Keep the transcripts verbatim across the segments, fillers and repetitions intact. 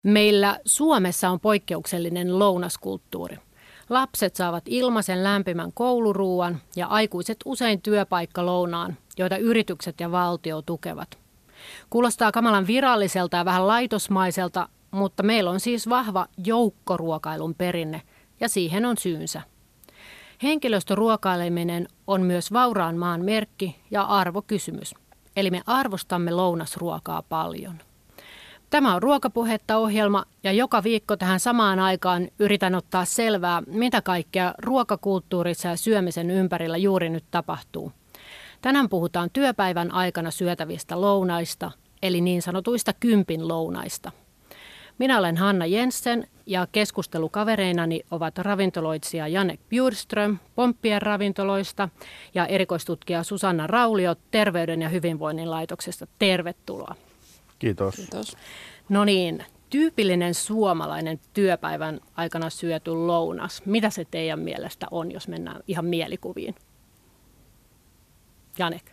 Meillä Suomessa on poikkeuksellinen lounaskulttuuri. Lapset saavat ilmaisen lämpimän kouluruuan ja aikuiset usein työpaikkalounaan, joita yritykset ja valtio tukevat. Kuulostaa kamalan viralliselta ja vähän laitosmaiselta, mutta meillä on siis vahva joukkoruokailun perinne ja siihen on syynsä. Henkilöstöruokaileminen on myös vauraan maan merkki ja arvokysymys, eli me arvostamme lounasruokaa paljon. Tämä on Ruokapuhetta-ohjelma ja joka viikko tähän samaan aikaan yritän ottaa selvää, mitä kaikkea ruokakulttuurissa ja syömisen ympärillä juuri nyt tapahtuu. Tänään puhutaan työpäivän aikana syötävistä lounaista, eli niin sanotuista kympin lounaista. Minä olen Hanna Jensen ja keskustelukavereinani ovat ravintoloitsija Janek Bjurström Pomppien ravintoloista ja erikoistutkija Susanna Raulio Terveyden ja hyvinvoinnin laitoksesta. Tervetuloa. Kiitos. Kiitos. No niin, tyypillinen suomalainen työpäivän aikana syöty lounas. Mitä se teidän mielestä on, jos mennään ihan mielikuviin? Janek.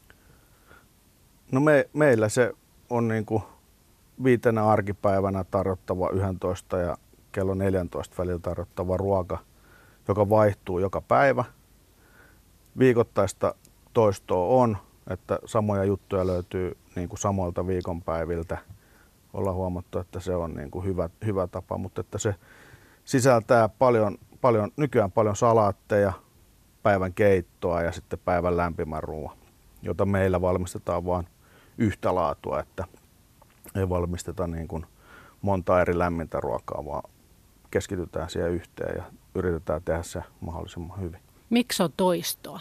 No me, meillä se on niin kuin viitenä arkipäivänä tarjottava yksitoista ja kello neljätoista välillä tarjottava ruoka, joka vaihtuu joka päivä. Viikoittaista toistoa on, että samoja juttuja löytyy niin kuin samoilta viikonpäiviltä. Ollaan huomattu, että se on niin kuin hyvä, hyvä tapa, mutta että se sisältää paljon, paljon, nykyään paljon salaatteja, päivän keittoa ja sitten päivän lämpimän ruoan, jota meillä valmistetaan vain yhtä laatua, että ei valmisteta niin kuin monta eri lämmintä ruokaa, vaan keskitytään siihen yhteen ja yritetään tehdä se mahdollisimman hyvin. Miksi on toistoa?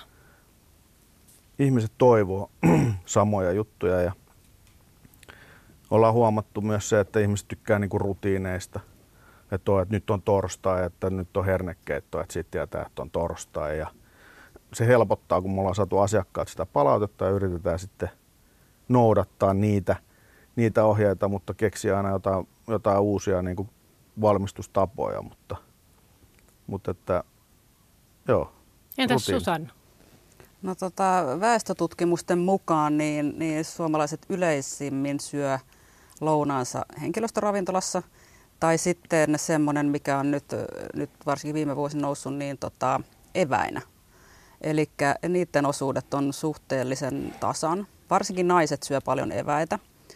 Ihmiset toivoo samoja juttuja ja ollaan huomattu myös se, että ihmiset tykkää niinku rutiineista. Että, on, että nyt on torstai, että nyt on hernekeitto, että sitten tietää, että on torstai. Ja se helpottaa, kun me ollaan saatu asiakkaat sitä palautetta ja yritetään sitten noudattaa niitä, niitä ohjeita, mutta keksiä aina jotain, jotain uusia niin kuin valmistustapoja. Mutta, mutta että, joo, entäs rutiini. Susanna? No tota, väestötutkimusten mukaan niin, niin suomalaiset yleisimmin syö lounaansa henkilöstöravintolassa tai sitten semmoinen, mikä on nyt, nyt varsinkin viime vuosina noussut, niin tota, eväinä. Eli niiden osuudet on suhteellisen tasan. Varsinkin naiset syö paljon eväitä.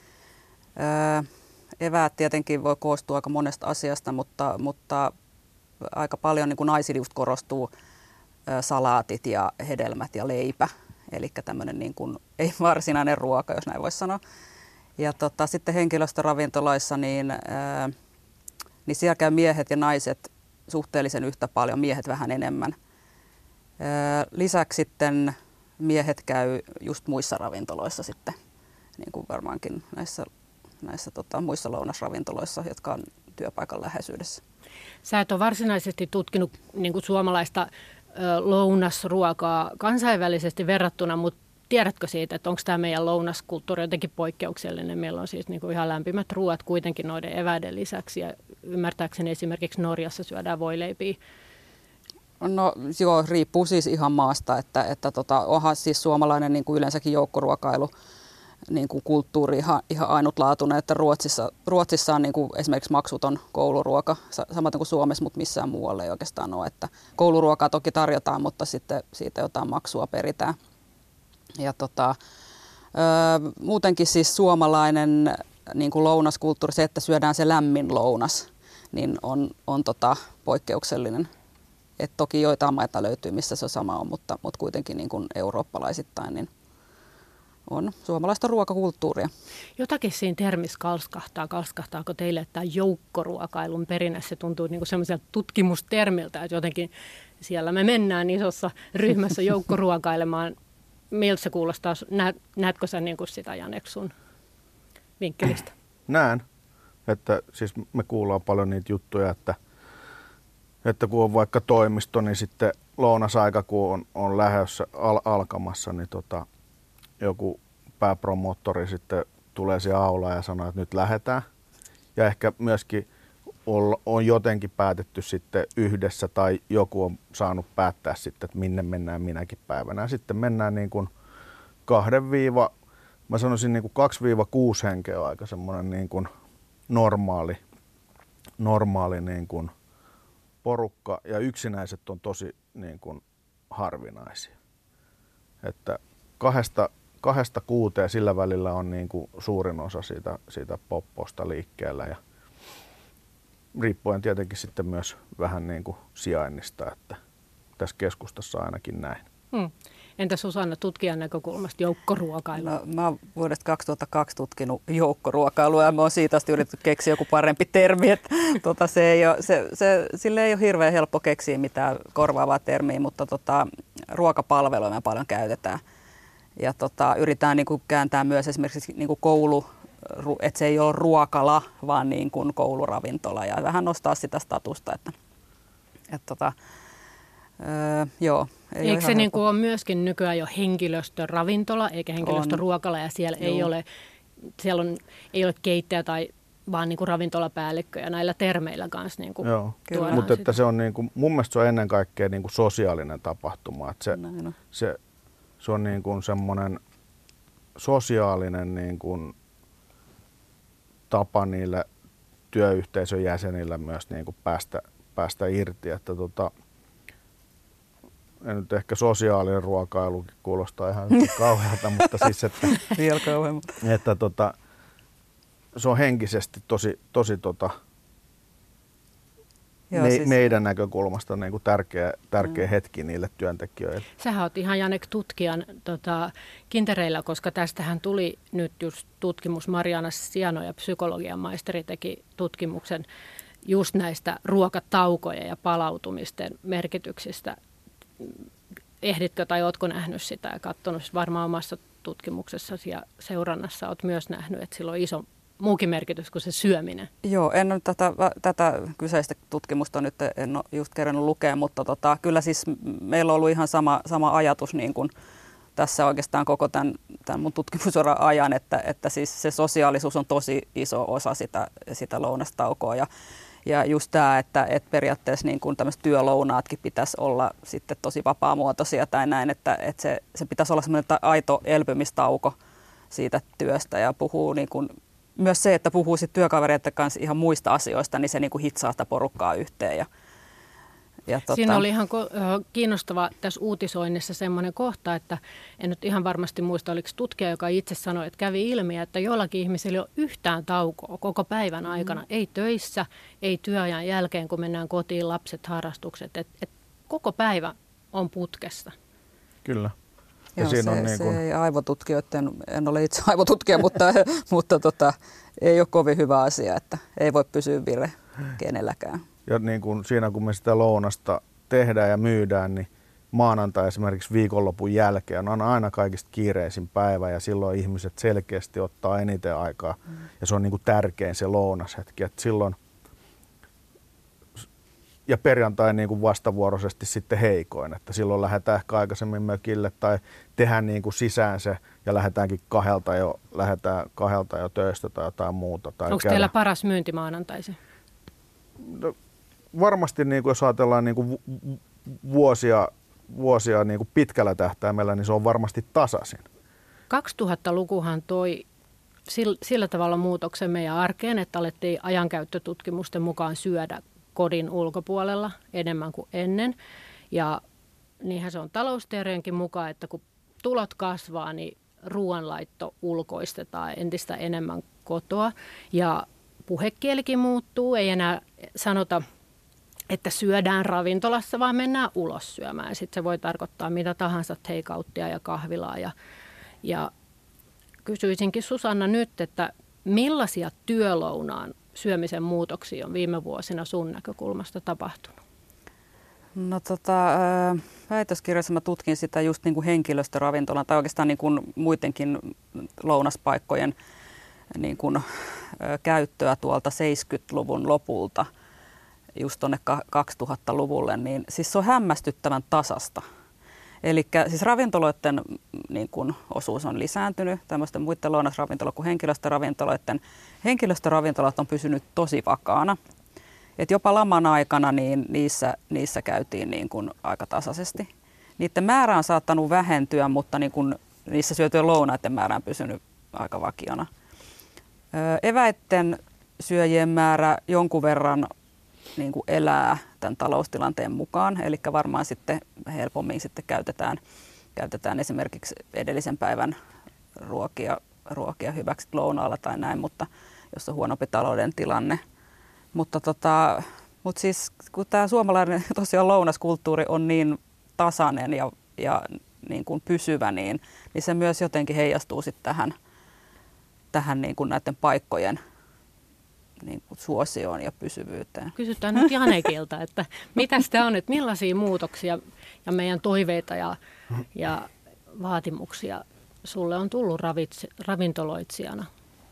Öö, eväät tietenkin voi koostua aika monesta asiasta, mutta, mutta aika paljon niin kuin naisilla just korostuu salaatit ja hedelmät ja leipä, eli tämmöinen niin kuin ei varsinainen ruoka, jos näin voisi sanoa. Ja tota, sitten henkilöstöravintoloissa, niin, ää, niin siellä käy miehet ja naiset suhteellisen yhtä paljon, miehet vähän enemmän. Ää, lisäksi sitten miehet käy just muissa ravintoloissa sitten, niin kuin varmaankin näissä, näissä tota, muissa lounasravintoloissa, jotka on työpaikan läheisyydessä. Sä et ole varsinaisesti tutkinut niin kuin suomalaista lounasruokaa kansainvälisesti verrattuna, mutta tiedätkö siitä, että onko tämä meidän lounaskulttuuri jotenkin poikkeuksellinen? Meillä on siis niinku ihan lämpimät ruoat kuitenkin noiden eväiden lisäksi ja ymmärtääkseni esimerkiksi Norjassa syödään voileipiä. No joo, riippuu siis ihan maasta, että, että tota, onhan siis suomalainen niin kuin yleensäkin joukkoruokailu niin kuin kulttuuri ihan, ihan ainutlaatuinen, että Ruotsissa, Ruotsissa on niin kuin esimerkiksi maksuton kouluruoka, samaten kuin Suomessa, mutta missään muualla ei oikeastaan ole. Että kouluruokaa toki tarjotaan, mutta sitten siitä jotain maksua peritään. Ja tota, ö, muutenkin siis suomalainen niin kuin lounaskulttuuri, se, että syödään se lämmin lounas, niin on, on tota, poikkeuksellinen. Et toki joitain maita löytyy, missä se sama on, mutta, mutta kuitenkin niin kuin eurooppalaisittain, niin on suomalaista ruokakulttuuria. Jotakin siinä termissä kalskahtaa. Kalskahtaako teille, että tämä joukkoruokailun perinne, se tuntuu niin kuin semmoiselta tutkimustermiltä, että jotenkin siellä me mennään isossa ryhmässä joukkoruokailemaan. Miltä se kuulostaa? Näet, näetkö sä niin kuin sitä, Janek, sun vinkkelistä? Näen, että siis me kuullaan paljon niitä juttuja, että, että kun on vaikka toimisto, niin sitten lounasaika, kun on, on lähdössä al- alkamassa, niin tota, joku pääpromoottori sitten tulee siihen aulaan ja sanoo, että nyt lähdetään. Ja ehkä myöskin on, on jotenkin päätetty sitten yhdessä tai joku on saanut päättää sitten, että minne mennään minäkin päivänä. Ja sitten mennään niin kuin kahden viiva, mä sanoisin niin kuin kaksi viiva kuusi henkeä on aika semmoinen niin kuin normaali normaali niin kuin porukka ja yksinäiset on tosi niin kuin harvinaisia. Että kahdesta, kahdesta kuuteen sillä välillä on niin kuin suurin osa siitä, siitä popposta liikkeellä ja riippuen tietenkin sitten myös vähän niin kuin sijainnista, että tässä keskustassa ainakin näin. Hmm. Entä Susanna tutkijan näkökulmasta joukkoruokailua? No, mä oon vuodesta kaksituhattakaksi tutkinut joukkoruokailua ja mä oon siitä asti yritetty keksiä joku parempi termi. Että, tota, se ei ole, se, se, sille ei ole hirveän helppo keksiä mitään korvaavaa termiä, mutta tota, ruokapalveluja me paljon käytetään. Ja tota, yritetään niin kuin kääntää myös esimerkiksi niin kuin koulu, että se ei ole ruokala, vaan niin kuin kouluravintola ja vähän nostaa sitä statusta. Että, että, tota, öö, joo. Ei Eikö se niin kuin ole myöskin nykyään jo henkilöstöravintola eikä henkilöstöruokala ja siellä ei ole, siellä on, ei ole keittäjä tai vaan niin kuin ravintolapäällikkö ja näillä termeillä kanssa niin kuin Joo, mutta että se on niin kuin, mun mielestä se on ennen kaikkea niin kuin sosiaalinen tapahtuma. Että se, se, se on niin kuin semmoinen sosiaalinen niin kuin tapa niillä työyhteisön jäsenillä myös niin kuin päästä, päästä irti, että tota, nyt ehkä sosiaalinen ruokailukin kuulostaa ihan kauhealta, mutta siis, että, vielä kauheammin. että tota, se on henkisesti tosi, tosi tota, Joo, me, siis meidän näkökulmasta niin kuin tärkeä, tärkeä mm. hetki niille työntekijöille. Sähän oot ihan Janek tutkijan tota, kintereillä, koska tästähän tuli nyt just tutkimus. Mariana Siano ja psykologian maisteri teki tutkimuksen just näistä ruokataukojen ja palautumisten merkityksistä. Ehditkö tai ootko nähnyt sitä ja katsonut varmaan omassa tutkimuksessasi ja seurannassa oot myös nähnyt, että sillä on iso muukin merkitys kuin se syöminen? Joo, en ole tätä, tätä kyseistä tutkimusta nyt en ole just kerännyt lukea, mutta tota, kyllä siis meillä on ollut ihan sama, sama ajatus niin kuin tässä oikeastaan koko tämän, tämän mun tutkimusuran ajan, että, että siis se sosiaalisuus on tosi iso osa sitä, sitä lounastaukoa ja Ja just tämä, että, että periaatteessa niin kuin tämmöiset työlounaatkin pitäisi olla sitten tosi vapaamuotoisia tai näin, että, että se, se pitäisi olla semmoinen aito elpymistauko siitä työstä ja puhuu niin kuin, myös se, että puhuu sitten työkavereiden kanssa ihan muista asioista, niin se niin kuin hitsaa sitä porukkaa yhteen. Ja, ja tota... Siinä oli ihan kiinnostava tässä uutisoinnissa semmoinen kohta, että en nyt ihan varmasti muista, oliko tutkija, joka itse sanoi, että kävi ilmi, että jollakin ihmisillä ei ole yhtään taukoa koko päivän aikana. Mm. Ei töissä, ei työajan jälkeen, kun mennään kotiin, lapset, harrastukset. Et, et koko päivä on putkessa. Kyllä. Ja Joo, siinä se, on niin kuin... se ei aivotutkijoiden, en ole itse aivotutkija, mutta, mutta tota, ei ole kovin hyvä asia, että ei voi pysyä vire kenelläkään. Ja niin kuin siinä kun me sitä lounasta tehdään ja myydään, niin maanantai esimerkiksi viikonlopun jälkeen on aina kaikista kiireisin päivä ja silloin ihmiset selkeästi ottaa eniten aikaa. Mm. Ja se on niin kuin tärkein se lounashetki. Että silloin, ja perjantai niin kuin vastavuoroisesti sitten heikoin, että silloin lähdetään ehkä aikaisemmin mökille tai tehdään niin kuin sisään se ja lähdetäänkin kahdelta jo, lähdetään kahdelta jo töistä tai jotain muuta. Tai onko teillä paras myynti maanantaisin? No, varmasti niin kuin jos ajatellaan niin kuin vuosia, vuosia niin kuin pitkällä tähtäimellä, niin se on varmasti tasaisin. kaksituhattalukuhan toi sillä tavalla muutoksen meidän arkeen, että alettiin ajankäyttötutkimusten mukaan syödä kodin ulkopuolella enemmän kuin ennen. Ja niinhän se on talousteoriankin mukaan, että kun tulot kasvaa, niin ruoanlaitto ulkoistetaan entistä enemmän kotoa. Ja puhekielikin muuttuu, ei enää sanota, että syödään ravintolassa, vaan mennään ulos syömään. Sitten se voi tarkoittaa mitä tahansa take-outtia ja kahvilaa. Ja, ja kysyisinkin Susanna nyt, että millaisia työlounaan syömisen muutoksia on viime vuosina sun näkökulmasta tapahtunut? No tota, väitöskirjassa mä tutkin sitä just niin kuin henkilöstöravintolan tai oikeastaan niin kuin muidenkin lounaspaikkojen niin kuin, ö, käyttöä tuolta seitsemänkymmentäluvun lopulta just tuonne kaksituhattaluvulle, niin siis se on hämmästyttävän tasasta. Eli siis ravintoloiden niin kuin, osuus on lisääntynyt, tämmöisten muiden lounasravintolo kuin henkilöstöravintoloiden. Henkilöstöravintolat on pysynyt tosi vakaana. Et jopa laman aikana niin niissä, niissä käytiin niin kuin, aika tasaisesti. Niiden määrä on saattanut vähentyä, mutta niin kuin, niissä syötyjen lounaiden määrä on pysynyt aika vakiona. Eväitten syöjien määrä jonkun verran niin kuin elää tämän taloustilanteen mukaan, eli varmaan sitten helpommin sitten käytetään, käytetään esimerkiksi edellisen päivän ruokia, ruokia hyväksi lounaalla tai näin, mutta jos on huonompi talouden tilanne. Mutta, tota, mutta siis kun tämä suomalainen tosiaan lounaskulttuuri on niin tasainen ja, ja niin kuin pysyvä, niin, niin se myös jotenkin heijastuu sitten tähän, tähän niin kuin näiden paikkojen niin kuin suosioon ja pysyvyyteen. Kysytään nyt Janekilta, että mitä sitä on, että millaisia muutoksia ja meidän toiveita ja, ja vaatimuksia sulle on tullut ravitse, ravintoloitsijana?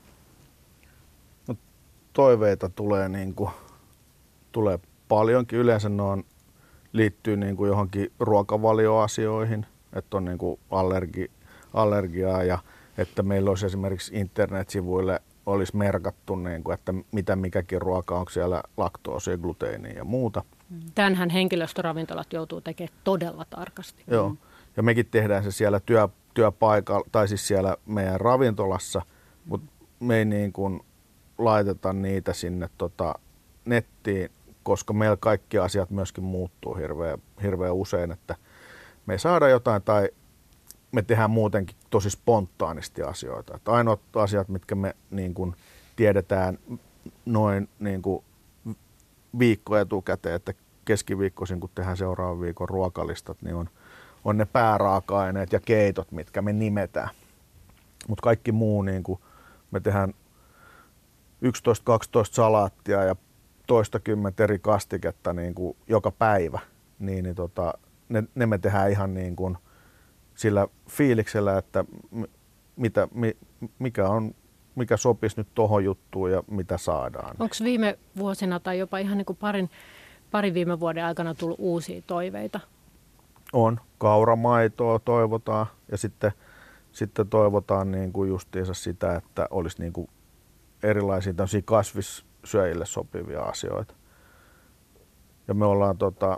No, toiveita tulee, niin kuin, tulee paljonkin. Yleensä ne on, liittyy niin kuin johonkin ruokavalioasioihin, että on niin kuin allergi, allergiaa ja että meillä olisi esimerkiksi internetsivuille olisi merkattu, niin kuin, että mitä mikäkin ruoka, onko siellä laktoosia, gluteenia ja muuta. Tämänhän henkilöstöravintolat joutuu tekemään todella tarkasti. Joo, ja mekin tehdään se siellä työ, työpaikalla, tai siis siellä meidän ravintolassa, mutta me ei niin kuin laiteta niitä sinne tota, nettiin, koska meillä kaikki asiat myöskin muuttuu hirveän, hirveän usein, että me ei saada jotain tai me tehdään muutenkin tosi spontaanisti asioita. Että ainoat asiat, mitkä me niin kuin tiedetään noin niin kuin viikko etukäteen, että keskiviikkoisin, kun tehdään seuraavan viikon ruokalistat, niin on, on ne pääraaka-aineet ja keitot, mitkä me nimetään. Mutta kaikki muu, niin kuin me tehdään yksitoista kaksitoista salaattia ja toistakymmentä eri kastiketta niin kuin joka päivä, niin, niin tota, ne, ne me tehdään ihan niin kuin sillä fiiliksellä, että mitä, mikä, on, mikä sopisi nyt tuohon juttuun ja mitä saadaan. Onko viime vuosina tai jopa ihan niin kuin parin, parin viime vuoden aikana tullut uusia toiveita? On. Kauramaitoa toivotaan ja sitten, sitten toivotaan niin kuin justiinsa sitä, että olisi niin kuin erilaisia kasvissyöjille sopivia asioita. Ja me ollaan tota,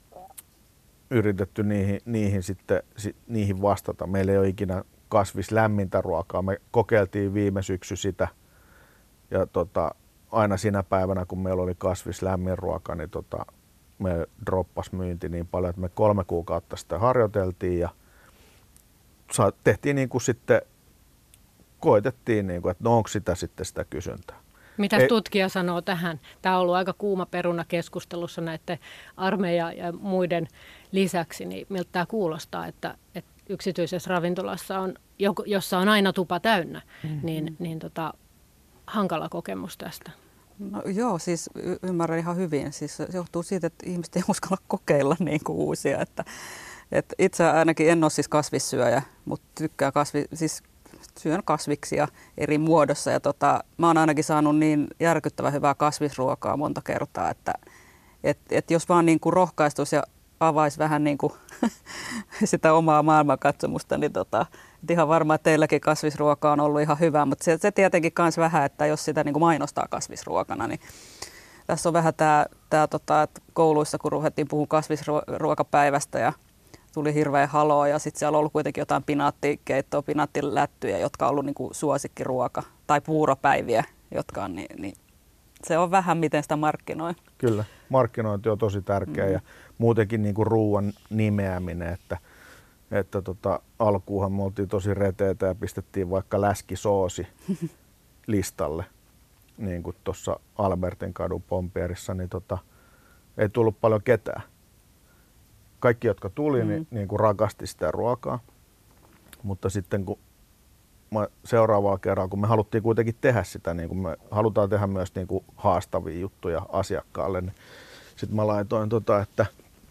yritetty niihin, niihin, sitten, si, niihin vastata. Meillä ei ole ikinä kasvislämmintä ruokaa. Me kokeiltiin viime syksy sitä ja tota, aina sinä päivänä, kun meillä oli kasvislämmin ruoka, niin tota, me droppas myynti niin paljon, että me kolme kuukautta sitä harjoiteltiin ja sa, tehtiin niin kuin sitten, koitettiin, niin kuin, että no onko sitä sitten sitä kysyntää. Mitä tutkija sanoo tähän? Tämä on ollut aika kuuma peruna keskustelussa näiden armeija ja muiden lisäksi. Niin miltä tämä kuulostaa, että, että yksityisessä ravintolassa, on, jossa on aina tupa täynnä, mm-hmm. niin, niin tota, hankala kokemus tästä? No, joo, siis y- ymmärrän ihan hyvin. Siis se johtuu siitä, että ihmiset ei uskalla kokeilla niin kuin uusia. Että, että itse ainakin en ole siis kasvissyöjä, mutta tykkää kasvi, siis syön kasviksia eri muodossa. Ja tota, mä oon ainakin saanut niin järkyttävän hyvää kasvisruokaa monta kertaa, että et, et jos vaan niin kuin rohkaistuisi ja avaisi vähän niin kuin sitä omaa maailmankatsomusta, niin tota, ihan varmaan, että teilläkin kasvisruoka on ollut ihan hyvää, mutta se, se tietenkin myös vähän, että jos sitä niin kuin mainostaa kasvisruokana, niin tässä on vähän tämä, tämä tota, että kouluissa, kun ruvettiin puhumaan kasvisruokapäivästä ja tuli hirveä haloo ja sitten siellä on ollut kuitenkin jotain pinaattikeittoa, pinaattilättyjä, jotka on ollut niin kuin suosikkiruoka tai puuropäiviä, jotka on niin, niin se on vähän miten sitä markkinoi. Kyllä, markkinointi on tosi tärkeä mm. ja muutenkin niin kuin ruoan nimeäminen, että, että tota, alkuunhan me oltiin tosi reteitä ja pistettiin vaikka läskisoosi listalle, niin kuin tuossa Albertin kadun Pompierissa, niin tota, ei tullut paljon ketään. Kaikki, jotka tuli, mm. niin, niin kuin rakasti sitä ruokaa, mutta sitten kun seuraavalla kerralla, kun me haluttiin kuitenkin tehdä sitä, niin kuin me halutaan tehdä myös niin kuin haastavia juttuja asiakkaalle, niin sitten mä laitoin, tota, että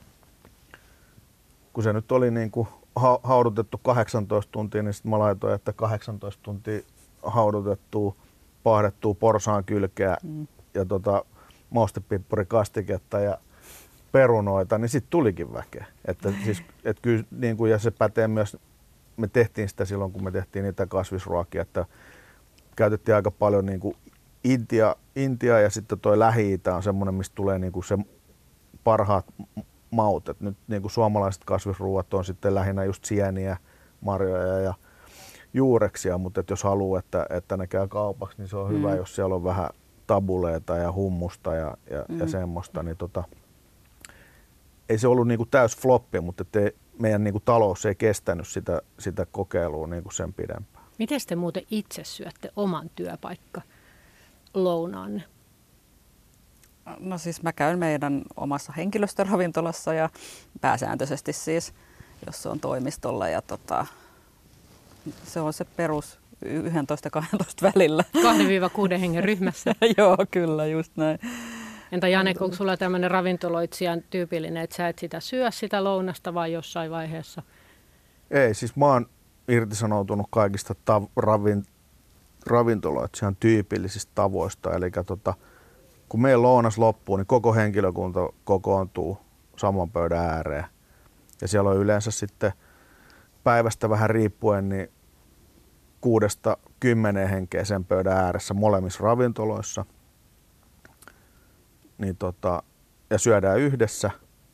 kun se nyt oli niin kuin haudutettu kahdeksantoista tuntia, niin sitten mä laitoin, että kahdeksantoista tuntia haudutettua, paahdettua porsaan kylkeä mm. ja tota, maustepippurikastiketta ja perunoita, niin sitten tulikin väkeä. Että siis, et kyllä, niin kuin, ja se pätee myös, me tehtiin sitä silloin, kun me tehtiin niitä kasvisruokia, että käytettiin aika paljon niin kuin Intia, Intia ja sitten toi Lähi-Itä on semmoinen, mistä tulee niin kuin se parhaat maut. Et nyt niin kuin suomalaiset kasvisruuat on sitten lähinnä just sieniä, marjoja ja juureksia, mutta et jos haluaa, että, että ne käy kaupaksi, niin se on mm. hyvä, jos siellä on vähän tabuleita ja hummusta ja, ja, mm. ja semmoista, niin tota, ei se ollut niinku täys floppi, mutta te, meidän niinku talous ei kestänyt sitä, sitä kokeilua niinku sen pidempään. Miten te muuten itse syötte oman työpaikka lounaanne? No siis mä käyn meidän omassa henkilöstöravintolassa ja pääsääntöisesti siis, jos se on toimistolla ja tota, se on se perus yksitoista kaksitoista välillä. kahdesta kuuteen hengen ryhmässä. Joo, kyllä, just näin. Entä Janek, onko sulla tämmöinen ravintoloitsijan tyypillinen, että sä et sitä syö sitä lounasta vai jossain vaiheessa? Ei, siis mä oon irtisanoutunut kaikista tav- ravin, ravintoloitsijan tyypillisistä tavoista. Eli tota, kun meidän lounas loppuu, niin koko henkilökunta kokoontuu saman pöydän ääreen. Ja siellä on yleensä sitten päivästä vähän riippuen niin kuudesta kymmeneen henkeä sen pöydän ääressä molemmissa ravintoloissa. Niin tota, ja syödään yhdessä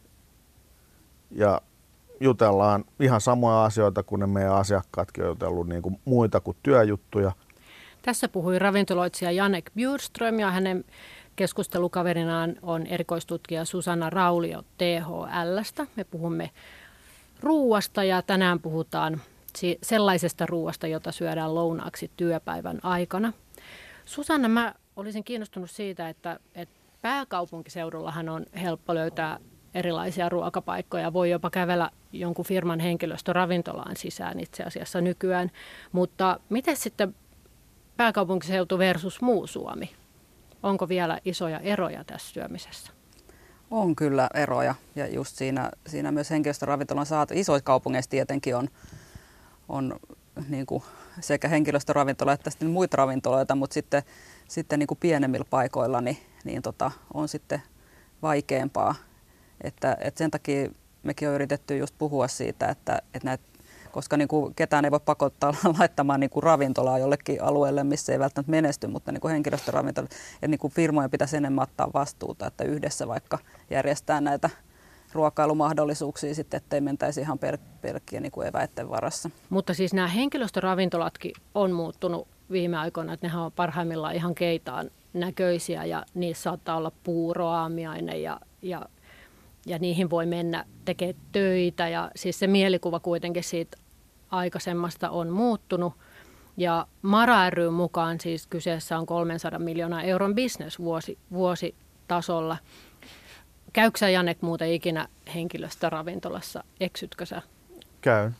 ja jutellaan ihan samoja asioita kuin ne meidän asiakkaatkin on jutellut, niin kuin muita kuin työjuttuja. Tässä puhui ravintoloitsija Janek Bjurström ja hänen keskustelukaverinaan on erikoistutkija Susanna Raulio T H L:stä. Me puhumme ruuasta ja tänään puhutaan sellaisesta ruuasta, jota syödään lounaaksi työpäivän aikana. Susanna, mä olisin kiinnostunut siitä, että, että pääkaupunkiseudullahan on helppo löytää erilaisia ruokapaikkoja. Voi jopa kävellä jonkun firman henkilöstöravintolaan sisään itse asiassa nykyään. Mutta miten sitten pääkaupunkiseutu versus muu Suomi? Onko vielä isoja eroja tässä syömisessä? On kyllä eroja ja just siinä, siinä myös henkilöstöravintolan saatu. Isoissa kaupungeissa tietenkin on, on niin kuin sekä henkilöstöravintola että sitten muita ravintoloita, mutta sitten, sitten niin kuin pienemmillä paikoilla niin, niin tota, on sitten vaikeampaa. Että, että sen takia mekin on yritetty just puhua siitä, että, että näitä, koska niin kuin ketään ei voi pakottaa laittamaan niin kuin ravintolaa jollekin alueelle, missä ei välttämättä menesty, mutta niin kuin henkilöstöravintola, että niin kuin firmojen pitäisi enemmän ottaa vastuuta, että yhdessä vaikka järjestää näitä ruokailumahdollisuuksia sitten, ettei mentäisi ihan per, pelkkiä niin kuin eväitten varassa. Mutta siis nämä henkilöstöravintolatkin on muuttunut viime aikoina, että nehän on parhaimmillaan ihan keitaan näköisiä ja niissä saattaa olla puuroaamiainen ja, ja Ja niihin voi mennä tekemään töitä ja siis se mielikuva kuitenkin siitä aikaisemmasta on muuttunut. Ja Mara ry:n mukaan siis kyseessä on kolmensadan miljoonan euron business vuosi, vuositasolla. Käykö sä, Janek, muuten ikinä henkilöstöravintolassa? Eksytkö sä? Käyn.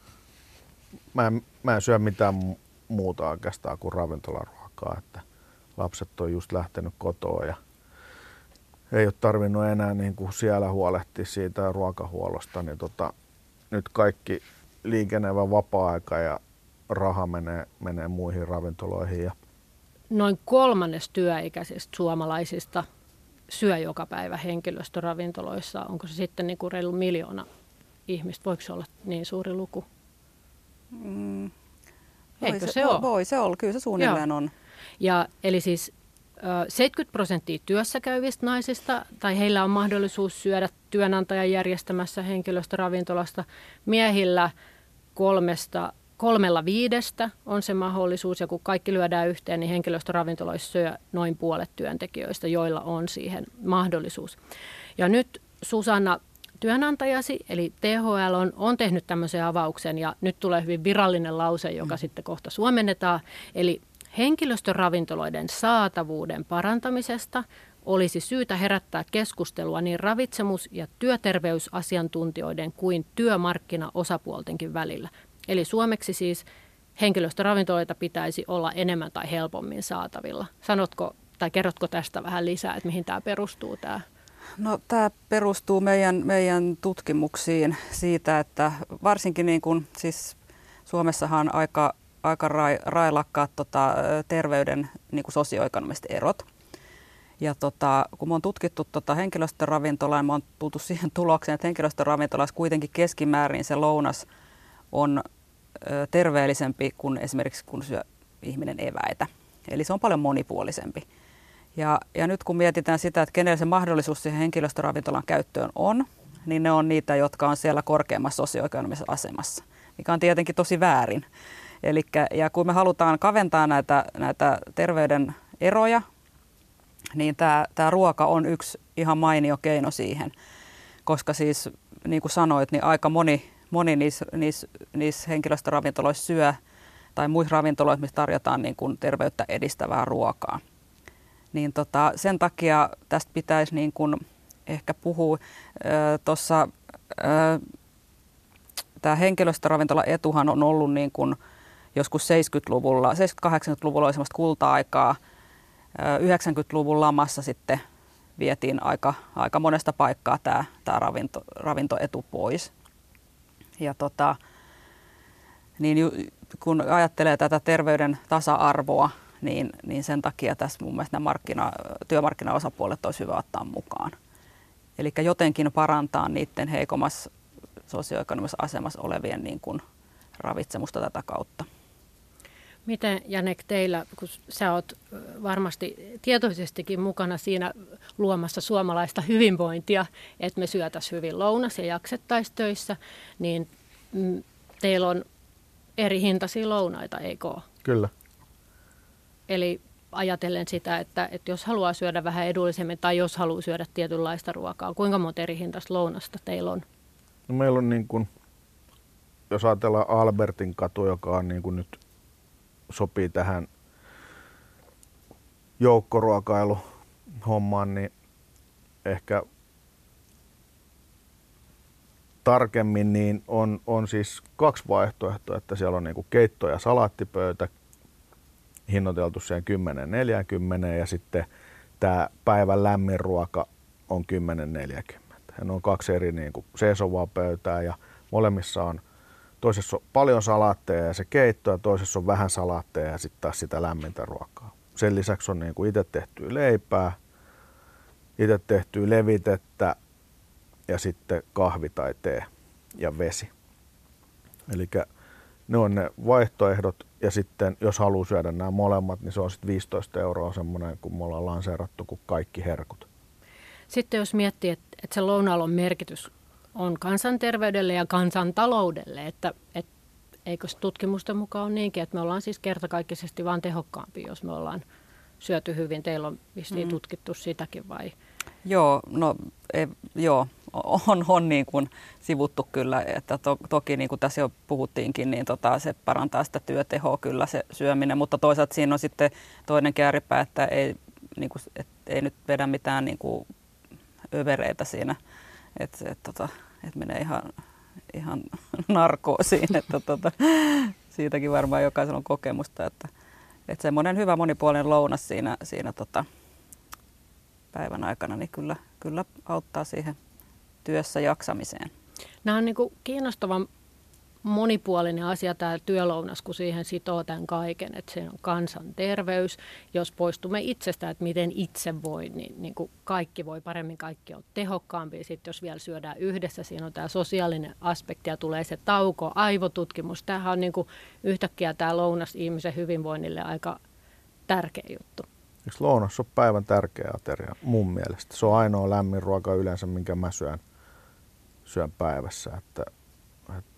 Mä en, mä en syö mitään muuta oikeastaan kuin ravintolaruokaa. Että lapset on just lähtenyt kotoa ja ei ole tarvinnut enää niin kuin siellä huolehtia siitä ruokahuollosta, niin tota, nyt kaikki liikenevä vapaa-aika ja raha menee, menee muihin ravintoloihin. Ja noin kolmannes työikäisistä suomalaisista syö joka päivä henkilöstöravintoloissa. Onko se sitten niin kuin reilu miljoona ihmistä? Voiko se olla niin suuri luku? Mm. Eikö voi se, se ole? Voi se olla, kyllä se suunnilleen Joo. on. Ja, eli siis seitsemänkymmentä prosenttia työssä käyvistä naisista, tai heillä on mahdollisuus syödä työnantajan järjestämässä henkilöstöravintolasta. Miehillä kolmesta, kolmella viidestä on se mahdollisuus, ja kun kaikki lyödään yhteen, niin henkilöstöravintoloissa syö noin puolet työntekijöistä, joilla on siihen mahdollisuus. Ja nyt Susanna, työnantajasi, eli T H L on, on tehnyt tämmöisen avauksen, ja nyt tulee hyvin virallinen lause, joka mm. sitten kohta suomennetaan, eli henkilöstöravintoloiden saatavuuden parantamisesta olisi syytä herättää keskustelua niin ravitsemus- ja työterveysasiantuntijoiden kuin työmarkkinaosapuoltenkin välillä. Eli suomeksi siis henkilöstöravintoloita pitäisi olla enemmän tai helpommin saatavilla. Sanotko tai kerrotko tästä vähän lisää, että mihin tämä perustuu tämä? No, tämä perustuu meidän, meidän tutkimuksiin siitä, että varsinkin niin kuin, siis Suomessahan aika aika railakkaat tota, terveyden niin kuin sosioekonomiset erot. Ja tota, kun me on tutkittu tota henkilöstöravintolaa, me on tultu siihen tulokseen, että henkilöstöravintolassa kuitenkin keskimäärin se lounas on ö, terveellisempi kuin esimerkiksi kun syö ihminen eväitä. Eli se on paljon monipuolisempi. Ja, ja nyt kun mietitään sitä, että kenellä se mahdollisuus siihen henkilöstöravintolan käyttöön on, niin ne on niitä, jotka on siellä korkeammassa sosioekonomisessa asemassa, mikä on tietenkin tosi väärin. Elikkä, ja kun me halutaan kaventaa näitä, näitä terveyden eroja, niin tämä, tämä ruoka on yksi ihan mainio keino siihen, koska siis niin kuin sanoit, niin aika moni, moni niissä, niissä, niissä henkilöstöravintoloissa syö tai muissa ravintoloissa, missä tarjotaan niin kuin terveyttä edistävää ruokaa. Niin tota, sen takia tästä pitäisi niin kuin ehkä puhua tuossa. Tämä henkilöstöravintola etuhan on ollut niin kuin joskus seitsemänkymmentäluvulla, seitsemänkymmentä-kahdeksankymmentäluvulla oli semmoista kulta-aikaa. yhdeksänkymmentäluvun lamassa sitten vietiin aika, aika monesta paikkaa tämä, tämä ravinto, ravintoetu pois. Ja tota, niin kun ajattelee tätä terveyden tasa-arvoa, niin, niin sen takia tässä mun mielestä nämä markkina, työmarkkinaosapuolet olisi hyvä ottaa mukaan. Eli jotenkin parantaa niiden heikommassa sosioekonomisessa asemassa olevien niin kuin ravitsemusta tätä kautta. Miten, Janek, teillä, kun sä oot varmasti tietoisestikin mukana siinä luomassa suomalaista hyvinvointia, että me syötäisiin hyvin lounas ja jaksettaisiin töissä, niin teillä on eri hintaisia lounaita, eikö ole? Kyllä. Eli ajatellen sitä, että, että jos haluaa syödä vähän edullisemmin tai jos haluaa syödä tietynlaista ruokaa, kuinka monta eri hintaista lounasta teillä on? No meillä on niin kuin, jos ajatellaan Albertin katu, joka on niin kuin nyt sopii tähän joukkoruokailuhommaan, niin ehkä tarkemmin niin on, on siis kaksi vaihtoehtoa, että siellä on niin kuin keitto- ja salaattipöytä hinnoiteltu siihen kymmenen neljäkymmentä ja sitten tämä päivän lämmin ruoka on kymmenen neljäkymmentä. Ja ne on kaksi eri niin kuin seisovaa pöytää ja molemmissa on, toisessa on paljon salaatteja ja se keitto ja toisessa on vähän salaatteja ja sitten taas sitä lämmintä ruokaa. Sen lisäksi on niin kuin itse tehtyä leipää, itse tehtyä levitettä ja sitten kahvi tai tee ja vesi. Eli ne on ne vaihtoehdot ja sitten jos haluaa syödä nämä molemmat, niin se on sitten viisitoista euroa semmoinen, kun me ollaan lanseerattu kuin kaikki herkut. Sitten jos miettii, että, että se lounaallon merkitys on kansanterveydelle ja kansantaloudelle, että, että eikö tutkimusten mukaan ole niinkin, että me ollaan siis kertakaikkisesti vaan tehokkaampia, jos me ollaan syöty hyvin. Teillä on vissiin mm. tutkittu sitäkin vai? Joo, no ei, joo. On, on niin kuin sivuttu kyllä, että to, toki niin kuin tässä jo puhuttiinkin, niin tota, se parantaa sitä työtehoa kyllä se syöminen, mutta toisaalta siinä on sitten toinen ääripää, että ei, niin kuin, et, ei nyt vedä mitään niin kuin övereitä siinä, että et, tota, et menee ihan, ihan narkoosiin, että tota, siitäkin varmaan jokaisella on kokemusta, että et semmoinen hyvä monipuolinen lounas siinä, siinä tota, päivän aikana niin kyllä, kyllä auttaa siihen työssä jaksamiseen. Nämä on niin kuin kiinnostavan monipuolinen asia tämä työlounas, kun siihen sitoo tämän kaiken, että se on kansanterveys. Jos poistumme itsestä, että miten itse voi, niin, niin kuin kaikki voi paremmin, kaikki on tehokkaampia. Sitten jos vielä syödään yhdessä, siinä on tämä sosiaalinen aspekti ja tulee se tauko, aivotutkimus. Tämähän on niin kuin yhtäkkiä tämä lounas ihmisen hyvinvoinnille aika tärkeä juttu. Eikö lounas ole päivän tärkeä ateria mun mielestä? Se on ainoa lämmin ruoka yleensä, minkä mä syön, syön päivässä. Että, että...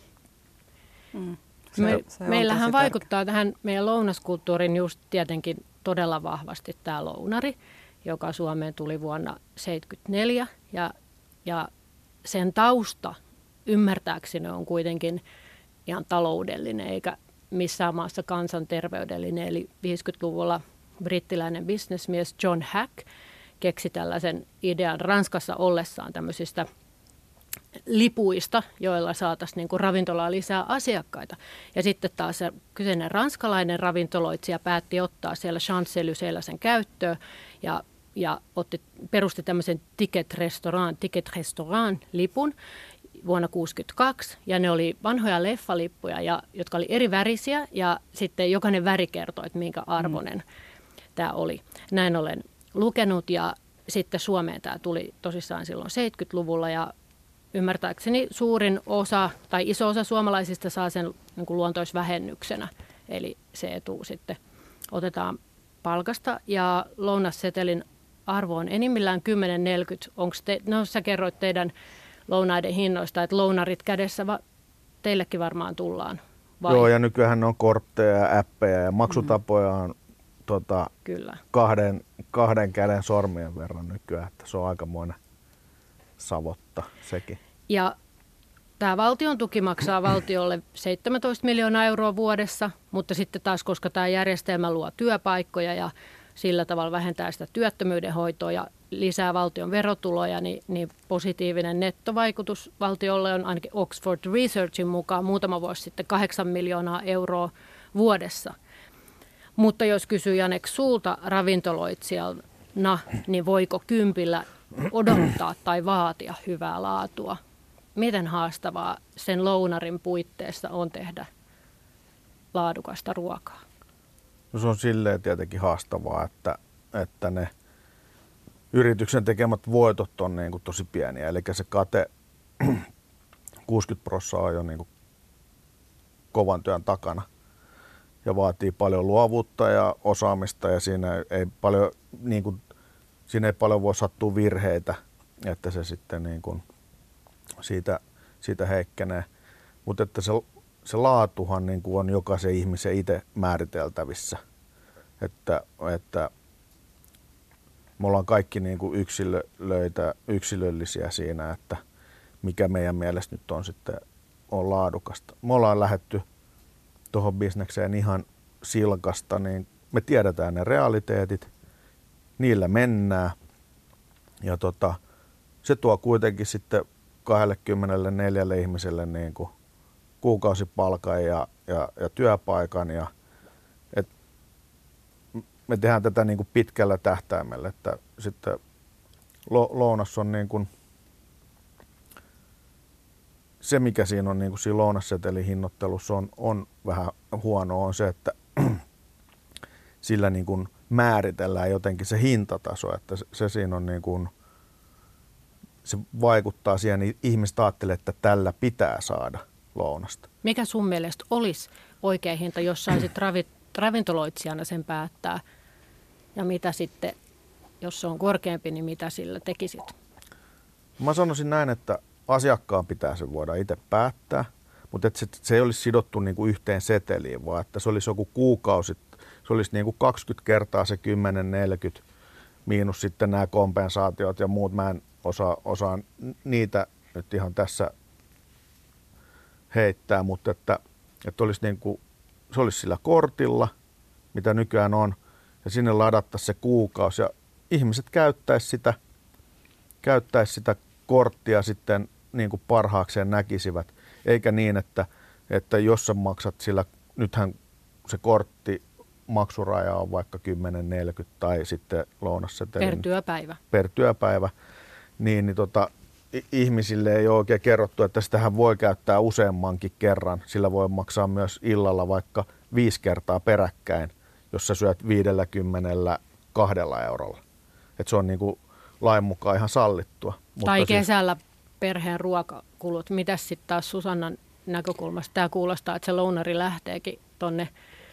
Mm. Se, Me, se meillähän vaikuttaa tärkeä. Tähän meidän lounaskulttuuriin just tietenkin todella vahvasti tämä lounari, joka Suomeen tuli vuonna seitsemänkymmentäneljä. Ja, ja sen tausta ymmärtääkseni on kuitenkin ihan taloudellinen eikä missään maassa kansanterveydellinen. Eli viisikymmentäluvulla brittiläinen bisnesmies John Hack keksi tällaisen idean Ranskassa ollessaan tämmöisistä lipuista, joilla saataisiin niin kuin ravintolaan lisää asiakkaita. Ja sitten taas se kyseinen ranskalainen ravintoloitsija päätti ottaa siellä Champs-Élysées sen käyttöön ja, ja otti, perusti tämmöisen ticket restaurant, ticket restaurant lipun vuonna tuhatyhdeksänsataakuusikymmentäkaksi, ja ne oli vanhoja leffalippuja, ja, jotka oli eri värisiä, ja sitten jokainen väri kertoi, että minkä arvoinen mm. tämä oli. Näin olen lukenut, ja sitten Suomeen tämä tuli tosissaan silloin seitsemänkymmentäluvulla, ja ymmärtääkseni suurin osa, tai iso osa suomalaisista saa sen niin kuin luontoisvähennyksenä, eli se etu sitten otetaan palkasta, ja lounassetelin arvo on enimmillään kymmenen neljäkymmentä. Onko te, no sä kerroit teidän lounaiden hinnoista, että lounarit kädessä va- teillekin varmaan tullaan. Vai? Joo, ja nykyään on kortteja ja appeja ja maksutapoja on tota, Kyllä. Kahden, kahden käden sormien verran nykyään, että se on aikamoinen savotta sekin. Ja tämä valtion tuki maksaa valtiolle seitsemäntoista miljoonaa euroa vuodessa, mutta sitten taas, koska tämä järjestelmä luo työpaikkoja ja sillä tavalla vähentää sitä työttömyyden hoitoa ja lisää valtion verotuloja, niin, niin positiivinen nettovaikutus valtiolle on ainakin Oxford Researchin mukaan muutama vuosi sitten kahdeksan miljoonaa euroa vuodessa. Mutta jos kysyy Janek sulta ravintoloitsijana, niin voiko kympillä odottaa tai vaatia hyvää laatua? Miten haastavaa sen lounarin puitteissa on tehdä laadukasta ruokaa? No se on silleen tietenkin haastavaa, että, että ne yrityksen tekemät voitot on niin kuin tosi pieniä. Eli se kate kuusikymmentä prosenttia on jo niin kuin kovan työn takana ja vaatii paljon luovuutta ja osaamista ja siinä ei paljon, niin kuin, siinä ei paljon voi sattua virheitä, että se sitten niin kuin siitä, siitä heikkenee. Mutta että se, se laatuhan niin kuin on jokaisen ihmisen itse määriteltävissä. Että, että me ollaan kaikki niin kuin yksilöitä, yksilöllisiä siinä, että mikä meidän mielestä nyt on sitten on laadukasta. Me ollaan lähdetty tuohon bisnekseen ihan silkasta, niin me tiedetään ne realiteetit, niillä mennään ja tota, se tuo kuitenkin sitten kaksikymmentäneljä ihmiselle niin kuin kuukausipalkan ja, ja, ja työpaikan ja et me tehdään tätä niin kuin pitkällä tähtäimellä, että sitten lounas on niin kuin se, mikä siinä on niin kuin siinä lounassetelin hinnoittelussa on, on vähän huono, on se, että sillä niin kuin määritellään jotenkin se hintataso, että se, se siinä on niin kuin, se vaikuttaa siihen, niin ihmiset ajattelee, että tällä pitää saada lounasta. Mikä sun mielestä olisi oikea hinta, jos saisit ravi, ravintoloitsijana sen päättää? Ja mitä sitten, jos se on korkeampi, niin mitä sillä tekisit? Mä sanoisin näin, että asiakkaan pitää sen voida itse päättää, mutta että se, se ei olisi sidottu niin kuin yhteen seteliin, vaan että se olisi joku kuukausi, se olisi niin kuin kaksikymmentä kertaa se kymmenen neljäkymmentä miinus sitten nämä kompensaatiot ja muut. Mä en osaa, osaa niitä nyt ihan tässä heittää, mutta että, että olisi niin kuin, se olisi sillä kortilla, mitä nykyään on, ja sinne ladattaisiin se kuukausi ja ihmiset käyttäisi sitä, käyttäisi sitä korttia sitten niin kuin parhaakseen näkisivät, eikä niin, että, että jos sä maksat sillä, nythän se kortti maksuraja on vaikka kymmenen neljäkymmentä tai sitten lounasseteli. Per työpäivä. Per työpäivä, niin, niin tota, ihmisille ei ole oikein kerrottu, että sitähän voi käyttää useammankin kerran. Sillä voi maksaa myös illalla vaikka viisi kertaa peräkkäin, jos sä syöt viidelläkymmenellä kahdella eurolla. Et se on niin kuin lain mukaan ihan sallittua. Tai Mutta kesällä siis perheen ruokakulut. Mitäs sitten taas Susannan näkökulmasta? Tämä kuulostaa, että se lounari lähteekin tonne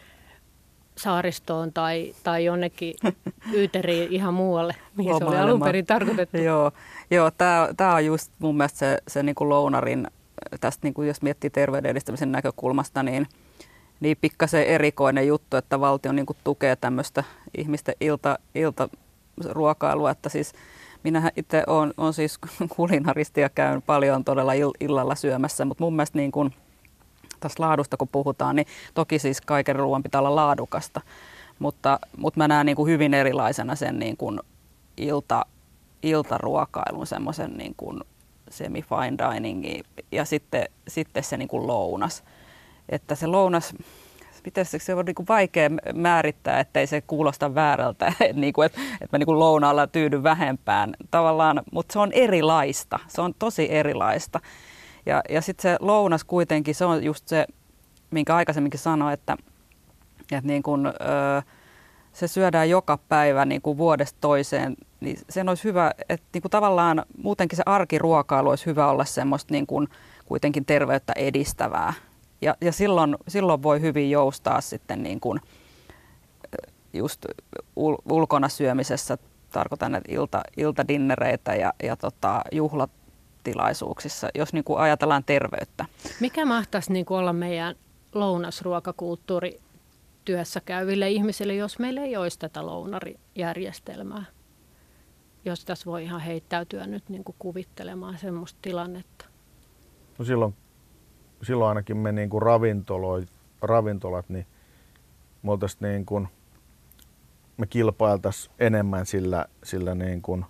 saaristoon tai, tai jonnekin Yyteriin ihan muualle, mihin se oli alun perin tarkoitettu. Joo, joo tämä on just mun mielestä se, se niinku lounarin, tästä niinku jos miettii terveyden edistämisen näkökulmasta, niin, niin pikkasen erikoinen juttu, että valtio niinku tukee tämmöistä ihmisten ilta, iltaruokailua, että siis minähän itse olen, olen siis kulinaristi ja käyn paljon todella illalla syömässä, mutta mun mielestä niin kuin tästä laadusta kun puhutaan, niin toki siis kaiken ruoan pitää olla laadukasta, mutta, mutta mä näen niin kuin hyvin erilaisena sen niin kuin ilta, iltaruokailun, semmoisen niin kuin semi-fine diningin ja sitten, sitten se niin kuin lounas. Että se lounas, miten se on niin kuin vaikea määrittää, ettei se kuulosta väärältä, että, niin kuin, että, että mä niin kuin lounaalla tyydyn vähempään tavallaan, mutta se on erilaista, se on tosi erilaista. Ja, ja sitten se lounas kuitenkin, se on just se, minkä aikaisemminkin sanoin, että, että niin kun, ö, se syödään joka päivä niin kuin vuodesta toiseen, niin sen olisi hyvä, että niin kuin tavallaan muutenkin se arkiruokailu olisi hyvä olla semmoista niin kuin kuitenkin terveyttä edistävää. Ja, ja silloin, silloin voi hyvin joustaa sitten niin kuin just ul, ulkona syömisessä, tarkoitan että ilta, iltadinnereitä ja, ja tota, juhlat, tilaisuuksissa, jos niin kuin ajatellaan terveyttä. Mikä mahtaisi niin kuin olla meidän lounasruokakulttuuri työssä käyville ihmisille, jos meillä ei olisi tätä lounarijärjestelmää. Jos tässä voi ihan heittäytyä nyt niin kuin kuvittelemaan semmoista tilannetta. No silloin, silloin ainakin me niin kuin ravintolat, niin me, niin kuin, me kilpailtaisiin enemmän sillä, sillä, niin kuin,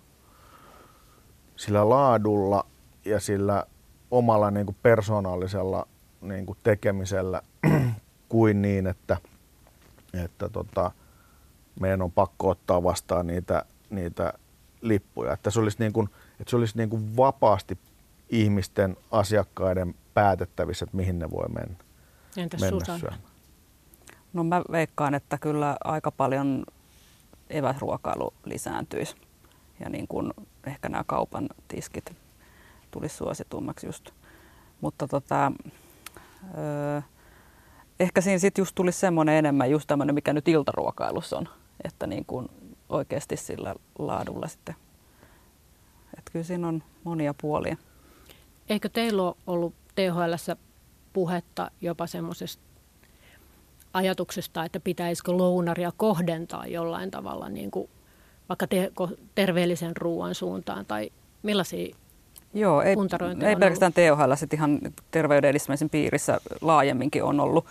sillä laadulla ja sillä omalla niin kuin persoonallisella niin kuin tekemisellä kuin niin, että, että tota, meidän on pakko ottaa vastaan niitä, niitä lippuja. Että se olisi, niin kuin, että se olisi niin kuin vapaasti ihmisten, asiakkaiden päätettävissä, että mihin ne voi mennä. Entäs mennä Susanna? syömään. No mä veikkaan, että kyllä aika paljon eväsruokailu lisääntyisi ja niin kuin ehkä nämä kaupan tiskit tulisi suositummaksi just. Mutta tota, öö, ehkä siinä sitten just tulisi semmoinen enemmän just tämmöinen, mikä nyt iltaruokailussa on, että niin kuin oikeasti sillä laadulla sitten. Että kyllä siinä on monia puolia. Eikö teillä ole ollut T H L:ssä puhetta jopa semmoisesta ajatuksesta, että pitäisikö lounaria kohdentaa jollain tavalla niin kuin vaikka te- terveellisen ruoan suuntaan tai millaisia Joo, ei, puntarointeja ei on pelkästään T H L, sitten ihan terveyden edistämisen piirissä laajemminkin on ollut,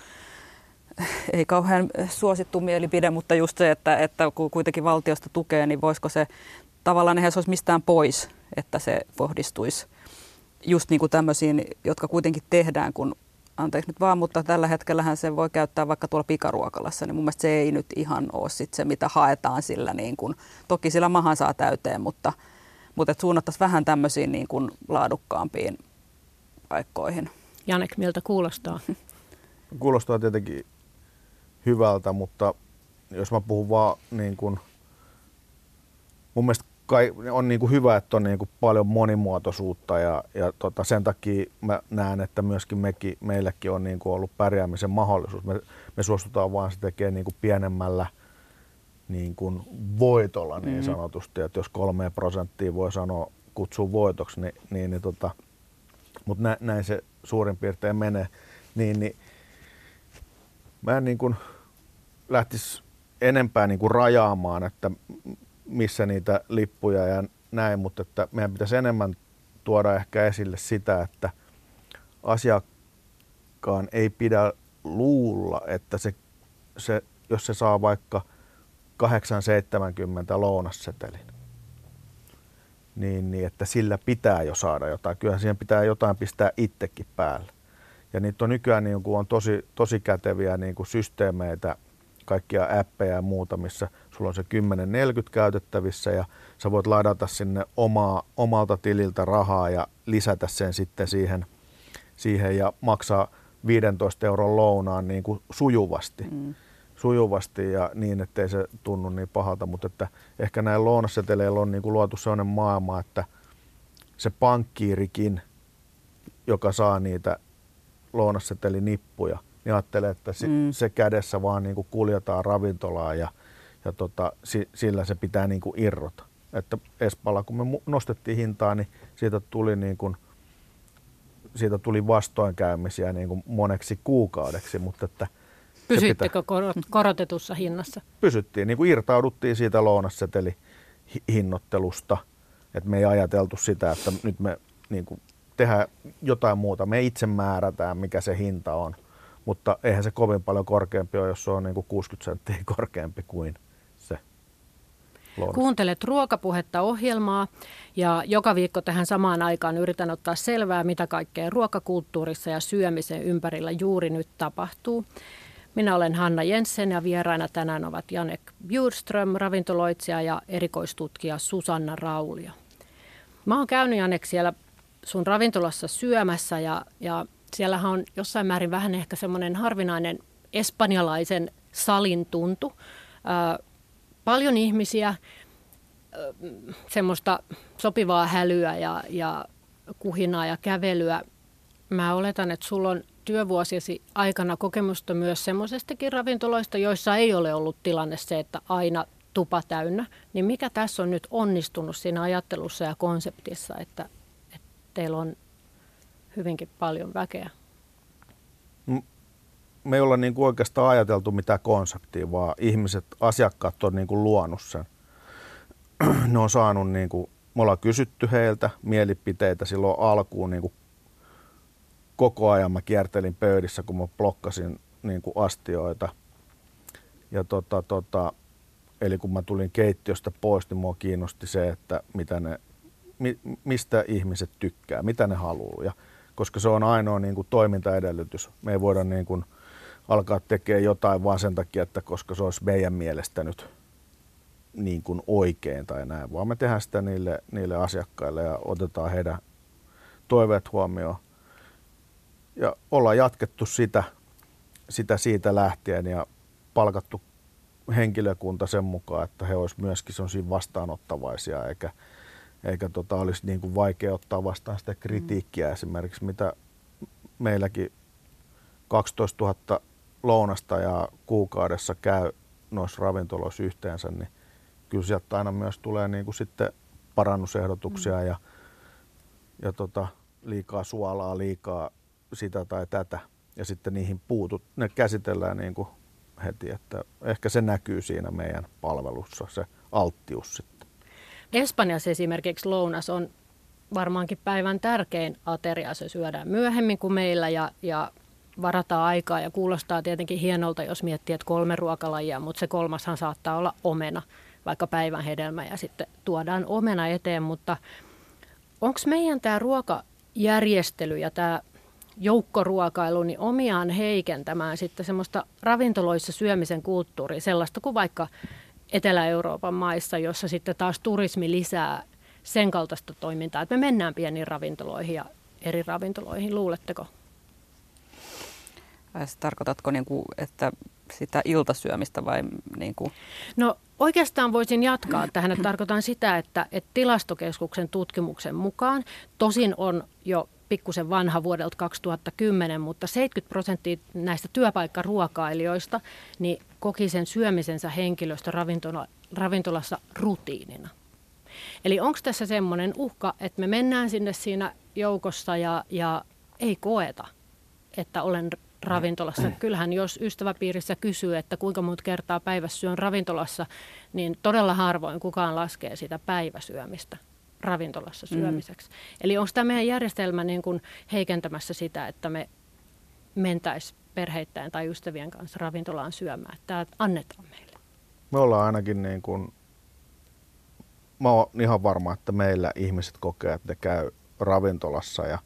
ei kauhean suosittu mielipide, mutta just se, että, että kun kuitenkin valtiosta tukee, niin voisiko se tavallaan, eihän se olisi mistään pois, että se pohdistuisi just niin kuin tämmöisiin, jotka kuitenkin tehdään, kun anteeksi nyt vaan, mutta tällä hetkellähän se voi käyttää vaikka tuolla pikaruokalassa, niin mun mielestä se ei nyt ihan ole sit se, mitä haetaan sillä, niin kuin, toki sillä mahan saa täyteen, mutta, mutta et suunnattaisiin vähän tämmöisiin niin kuin laadukkaampiin paikkoihin. Janek, miltä kuulostaa? Kuulostaa tietenkin hyvältä, mutta jos mä puhun vaan niin kuin, mun mielestä kai on niin kuin hyvä, että on niin kuin paljon monimuotoisuutta ja, ja tota, sen takia mä näen, että myöskin mekin, meillekin on niin kuin ollut pärjäämisen mahdollisuus. Me, me suostutaan vaan se tekee niin kuin pienemmällä niin kuin voitolla niin sanotusti, että jos kolme prosenttia voi sanoa kutsua voitoksi, niin, niin, niin tota, mutta nä, näin se suurin piirtein menee, niin, niin mä en niin kuin lähtisi enempää niin kuin rajaamaan, että missä niitä lippuja ja näin, mutta että meidän pitäisi enemmän tuoda ehkä esille sitä, että asiakkaan ei pidä luulla, että se, se, jos se saa vaikka kahdeksan seitsemänkymmentä lounassetelin, niin, niin että sillä pitää jo saada jotain. Kyllähän siihen pitää jotain pistää itsekin päälle. Ja niitä on nykyään niin kuin on tosi, tosi käteviä niin kuin systeemeitä, kaikkia appeja ja muuta, missä sulla on se kymmenen neljäkymmentä käytettävissä ja sä voit ladata sinne omaa, omalta tililtä rahaa ja lisätä sen sitten siihen, siihen ja maksaa viisitoista euron lounaan niin kuin sujuvasti. Mm. sujuvasti ja niin, ettei se tunnu niin pahalta, mutta että ehkä näillä lounasseteleillä on niin kuin luotu sellainen maailma, että se pankkiirikin, joka saa niitä lounassetelinippuja, niin ajattelee, että mm. se kädessä vaan niin kuin kuljetaan ravintolaan ja, ja tota, sillä se pitää niin kuin irrota. Että Espalla, kun me nostettiin hintaa, niin siitä tuli, niin kuin, siitä tuli vastoinkäymisiä niin kuin moneksi kuukaudeksi, mutta että pysyttekö korotetussa hinnassa? Pysyttiin, niin kuin irtauduttiin siitä lounassetelihinnoittelusta, että me ei ajateltu sitä, että nyt me niin kuin tehdään jotain muuta. Me itse määrätään, mikä se hinta on, mutta eihän se kovin paljon korkeampi ole, jos se on niin kuin kuusikymmentä senttiä korkeampi kuin se lounas. Kuuntelet Ruokapuhetta -ohjelmaa ja joka viikko tähän samaan aikaan yritän ottaa selvää, mitä kaikkea ruokakulttuurissa ja syömisen ympärillä juuri nyt tapahtuu. Minä olen Hanna Jensen ja vieraina tänään ovat Janek Bjurström, ravintoloitsija ja erikoistutkija Susanna Raulio. Mä oon käynyt, Janek, siellä sun ravintolassa syömässä ja, ja siellähän on jossain määrin vähän ehkä semmoinen harvinainen espanjalaisen salin tuntu. Ää, paljon ihmisiä, ää, semmoista sopivaa hälyä ja, ja kuhinaa ja kävelyä. Mä oletan, että sulla on työvuosiesi aikana kokemusta myös semmoisestakin ravintoloista, joissa ei ole ollut tilanne se, että aina tupa täynnä. Niin mikä tässä on nyt onnistunut siinä ajattelussa ja konseptissa, että, että teillä on hyvinkin paljon väkeä? me ei olla niin kuin oikeastaan ajateltu mitään konseptia, vaan ihmiset, asiakkaat on niin kuin luonut sen. Ne on saanut, niin kuin, me ollaan kysytty heiltä mielipiteitä silloin alkuun niin kuin koko ajan mä kiertelin pöydissä, kun mä blokkasin niin kuin astioita. Ja tota, tota, eli kun mä tulin keittiöstä pois, niin mua kiinnosti se, että mitä ne, mi, mistä ihmiset tykkää, mitä ne haluaa. Ja koska se on ainoa niin kuin toimintaedellytys. Me ei voida niin kuin alkaa tekemään jotain vaan sen takia, että koska se olisi meidän mielestä nyt niin kuin oikein tai näin, vaan me tehdään sitä niille, niille asiakkaille ja otetaan heidän toiveet huomioon. Ja ollaan jatkettu sitä, sitä siitä lähtien ja palkattu henkilökunta sen mukaan, että he olisivat myöskin sellaisia vastaanottavaisia, eikä, eikä tota olisi niin kuin vaikea ottaa vastaan sitä kritiikkiä mm. esimerkiksi, mitä meilläkin kaksitoistatuhatta lounasta ja kuukaudessa käy noissa ravintoloissa yhteensä, niin kyllä sieltä aina myös tulee niin kuin sitten parannusehdotuksia mm. ja, ja tota, liikaa suolaa, liikaa sitä tai tätä ja sitten niihin puutut, ne käsitellään niin kuin heti, että ehkä se näkyy siinä meidän palvelussa, se alttius sitten. Espanjassa esimerkiksi lounas on varmaankin päivän tärkein ateria, se syödään myöhemmin kuin meillä ja, ja varataan aikaa ja kuulostaa tietenkin hienolta, jos miettii, että kolme ruokalajia, mutta se kolmashan saattaa olla omena, vaikka päivän hedelmä ja sitten tuodaan omena eteen, mutta onko meidän tämä ruokajärjestely ja tämä joukkoruokailu niin omiaan heikentämään sitten semmoista ravintoloissa syömisen kulttuuria, sellaista kuin vaikka Etelä-Euroopan maissa, jossa sitten taas turismi lisää sen kaltaista toimintaa, että me mennään pieniin ravintoloihin ja eri ravintoloihin, luuletteko? Tarkoitatko, niin kuin, että sitä iltasyömistä vai? Niin kuin? No oikeastaan voisin jatkaa tähän, että tarkoitan sitä, että, että Tilastokeskuksen tutkimuksen mukaan, tosin on jo pikkusen vanha vuodelta kaksituhattakymmenen, mutta seitsemänkymmentä prosenttia näistä työpaikkaruokailijoista niin koki sen syömisensä henkilöstö ravintola, ravintolassa rutiinina. Eli onko tässä semmoinen uhka, että me mennään sinne siinä joukossa ja, ja ei koeta, että olen ravintolassa. Kyllähän jos ystäväpiirissä kysyy, että kuinka monta kertaa päivässä syön ravintolassa, niin todella harvoin kukaan laskee sitä päiväsyömistä ravintolassa syömiseksi. Mm. Eli onko tämä meidän järjestelmä niin kuin heikentämässä sitä, että me mentäisiin perheittäin tai ystävien kanssa ravintolaan syömään, että tämä annetaan meille? Me ollaan ainakin niin kuin, mä oon ihan varma, että meillä ihmiset kokee, että ne käy ravintolassa ja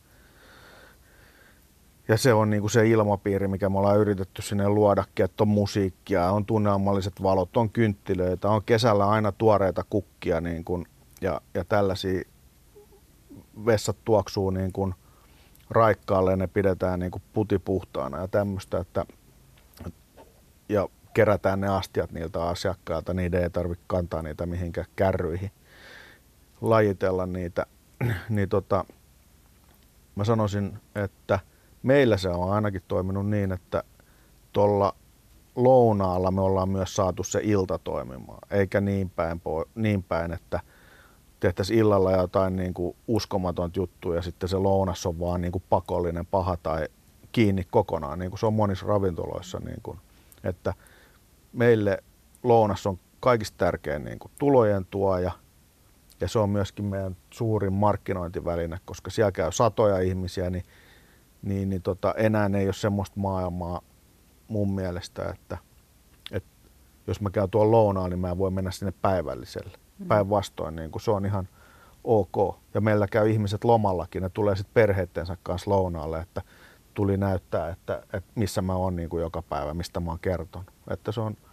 Ja se on niinku se ilmapiiri, mikä me ollaan yritetty sinne luodakin, että on musiikkia, on tunnelmalliset valot, on kynttilöitä, on kesällä aina tuoreita kukkia niin kun, ja, ja tällaisia vessat tuoksuu niin kun raikkaalle ja ne pidetään niin kun putipuhtaana ja tämmöistä, että ja kerätään ne astiat niiltä asiakkailta, niiden ei tarvitse kantaa niitä mihinkään kärryihin, lajitella niitä, niin tota, mä sanoisin, että meillä se on ainakin toiminut niin, että tuolla lounaalla me ollaan myös saatu se ilta toimimaan, eikä niin päin, niin päin että tehtäisiin illalla jotain niin kuin uskomatonta juttua ja sitten se lounas on vaan niin kuin pakollinen, paha tai kiinni kokonaan, niin kuin se on monissa ravintoloissa. Niin kuin, että meille lounas on kaikista tärkein niin kuin tulojen tuoja ja se on myöskin meidän suurin markkinointiväline, koska siellä käy satoja ihmisiä, niin niin, niin tota, enää ei ole semmoista maailmaa mun mielestä, että, että jos mä käyn tuolla lounaan, niin mä voin mennä sinne päivälliselle. Mm. Päinvastoin, niin kun se on ihan ok. Ja meillä käy ihmiset lomallakin, ne tulee sitten perheittensä kanssa lounaalle, että tuli näyttää, että, että missä mä oon niin kuin joka päivä, mistä mä oon kertonut. Että se on...